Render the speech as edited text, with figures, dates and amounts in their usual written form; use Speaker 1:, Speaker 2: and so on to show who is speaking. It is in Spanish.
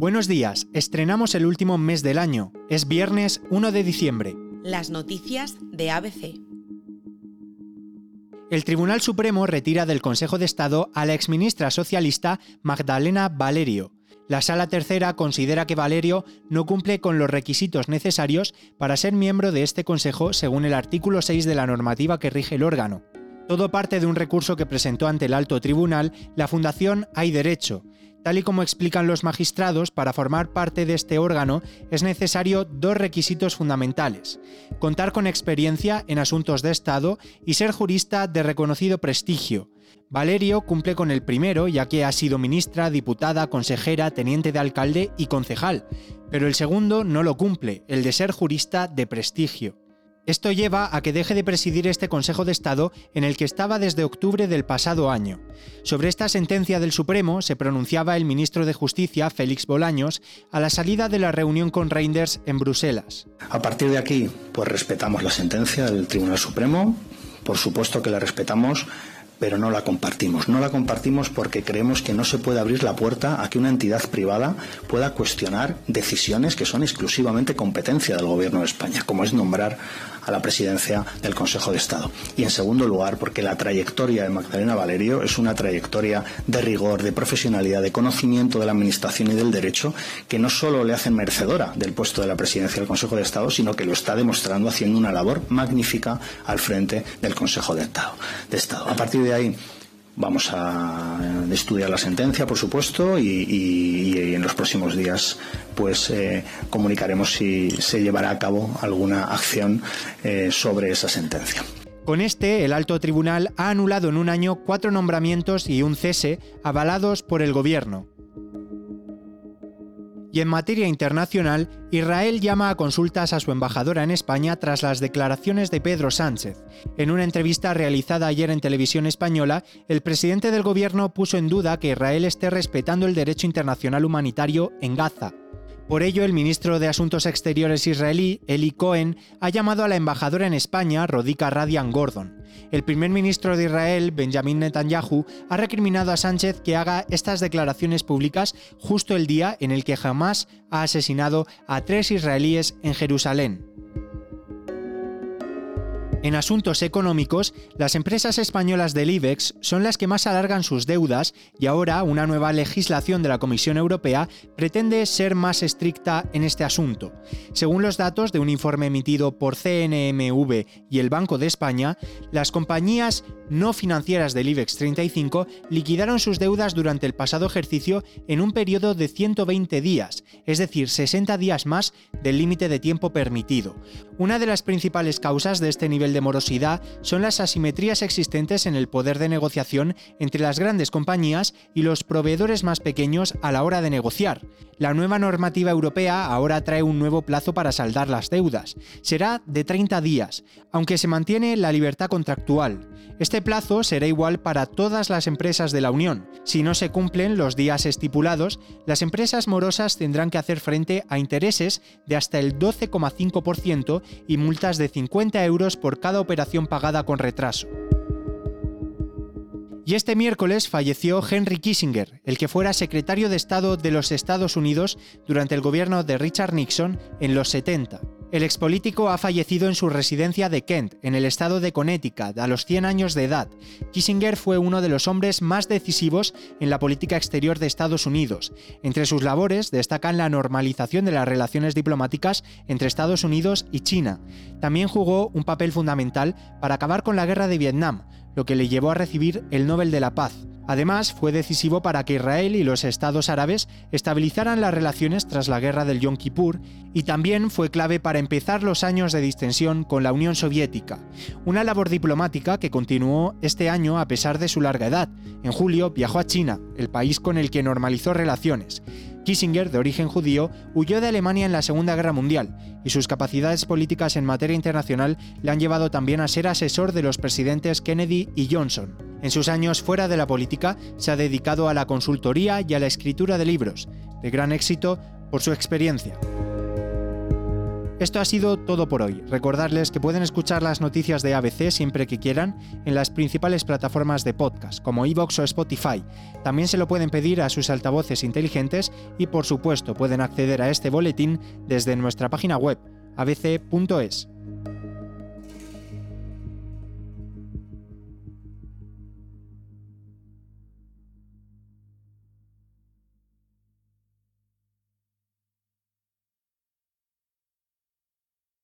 Speaker 1: Buenos días, estrenamos el último mes del año. Es viernes 1 de diciembre.
Speaker 2: Las noticias de ABC.
Speaker 1: El Tribunal Supremo retira del Consejo de Estado a la exministra socialista Magdalena Valerio. La Sala Tercera considera que Valerio no cumple con los requisitos necesarios para ser miembro de este Consejo según el artículo 6 de la normativa que rige el órgano. Todo parte de un recurso que presentó ante el Alto Tribunal la Fundación Hay Derecho. Tal y como explican los magistrados, para formar parte de este órgano es necesario dos requisitos fundamentales: contar con experiencia en asuntos de Estado y ser jurista de reconocido prestigio. Valerio cumple con el primero, ya que ha sido ministra, diputada, consejera, teniente de alcalde y concejal, pero el segundo no lo cumple, el de ser jurista de prestigio. Esto lleva a que deje de presidir este Consejo de Estado en el que estaba desde octubre del pasado año. Sobre esta sentencia del Supremo se pronunciaba el ministro de Justicia, Félix Bolaños, a la salida de la reunión con Reinders en Bruselas.
Speaker 3: A partir de aquí, pues respetamos la sentencia del Tribunal Supremo, por supuesto que la respetamos, pero no la compartimos. No la compartimos porque creemos que no se puede abrir la puerta a que una entidad privada pueda cuestionar decisiones que son exclusivamente competencia del Gobierno de España, como es nombrar a la presidencia del Consejo de Estado. Y en segundo lugar, porque la trayectoria de Magdalena Valerio es una trayectoria de rigor, de profesionalidad, de conocimiento de la Administración y del Derecho, que no solo le hacen merecedora del puesto de la presidencia del Consejo de Estado, sino que lo está demostrando haciendo una labor magnífica al frente del Consejo de Estado. A partir de ahí vamos a estudiar la sentencia, por supuesto, y en los próximos días pues comunicaremos si se llevará a cabo alguna acción sobre esa sentencia.
Speaker 1: Con este, el Alto Tribunal ha anulado en un año 4 nombramientos y un cese avalados por el Gobierno. Y en materia internacional, Israel llama a consultas a su embajadora en España tras las declaraciones de Pedro Sánchez. En una entrevista realizada ayer en Televisión Española, el presidente del gobierno puso en duda que Israel esté respetando el derecho internacional humanitario en Gaza. Por ello, el ministro de Asuntos Exteriores israelí, Eli Cohen, ha llamado a la embajadora en España, Rodika Radian Gordon. El primer ministro de Israel, Benjamin Netanyahu, ha recriminado a Sánchez que haga estas declaraciones públicas justo el día en el que Hamás ha asesinado a 3 israelíes en Jerusalén. En asuntos económicos, las empresas españolas del IBEX son las que más alargan sus deudas y ahora una nueva legislación de la Comisión Europea pretende ser más estricta en este asunto. Según los datos de un informe emitido por CNMV y el Banco de España, las compañías no financieras del IBEX 35 liquidaron sus deudas durante el pasado ejercicio en un periodo de 120 días, es decir, 60 días más del límite de tiempo permitido. Una de las principales causas de este nivel de morosidad son las asimetrías existentes en el poder de negociación entre las grandes compañías y los proveedores más pequeños a la hora de negociar. La nueva normativa europea ahora trae un nuevo plazo para saldar las deudas. Será de 30 días, aunque se mantiene la libertad contractual. Este plazo será igual para todas las empresas de la Unión. Si no se cumplen los días estipulados, las empresas morosas tendrán que hacer frente a intereses de hasta el 12,5% y multas de 50 euros por cada operación pagada con retraso. Y este miércoles falleció Henry Kissinger, el que fuera secretario de Estado de los Estados Unidos durante el gobierno de Richard Nixon en los 70. El expolítico ha fallecido en su residencia de Kent, en el estado de Connecticut, a los 100 años de edad. Kissinger fue uno de los hombres más decisivos en la política exterior de Estados Unidos. Entre sus labores destacan la normalización de las relaciones diplomáticas entre Estados Unidos y China. También jugó un papel fundamental para acabar con la guerra de Vietnam, lo que le llevó a recibir el Nobel de la Paz. Además, fue decisivo para que Israel y los estados árabes estabilizaran las relaciones tras la guerra del Yom Kippur, y también fue clave para empezar los años de distensión con la Unión Soviética. Una labor diplomática que continuó este año a pesar de su larga edad. En julio viajó a China, el país con el que normalizó relaciones. Kissinger, de origen judío, huyó de Alemania en la Segunda Guerra Mundial, y sus capacidades políticas en materia internacional le han llevado también a ser asesor de los presidentes Kennedy y Johnson. En sus años fuera de la política, se ha dedicado a la consultoría y a la escritura de libros, de gran éxito por su experiencia. Esto ha sido todo por hoy. Recordarles que pueden escuchar las noticias de ABC siempre que quieran en las principales plataformas de podcast, como iVoox o Spotify. También se lo pueden pedir a sus altavoces inteligentes y, por supuesto, pueden acceder a este boletín desde nuestra página web, abc.es.